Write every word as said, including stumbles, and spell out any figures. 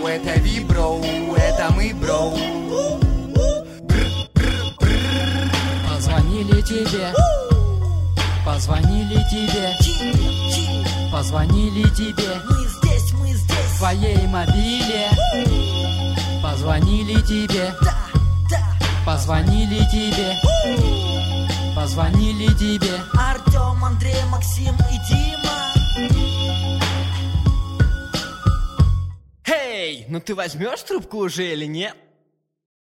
это Вибро, это мы, бро. Позвонили тебе, позвонили тебе, позвонили тебе, Мы здесь, мы здесь, в твоей мобиле. Позвонили тебе, да, да. позвонили тебе, позвонили тебе. Артем, Андрей, Максим и Дима. Эй, ну ты возьмешь трубку уже или нет?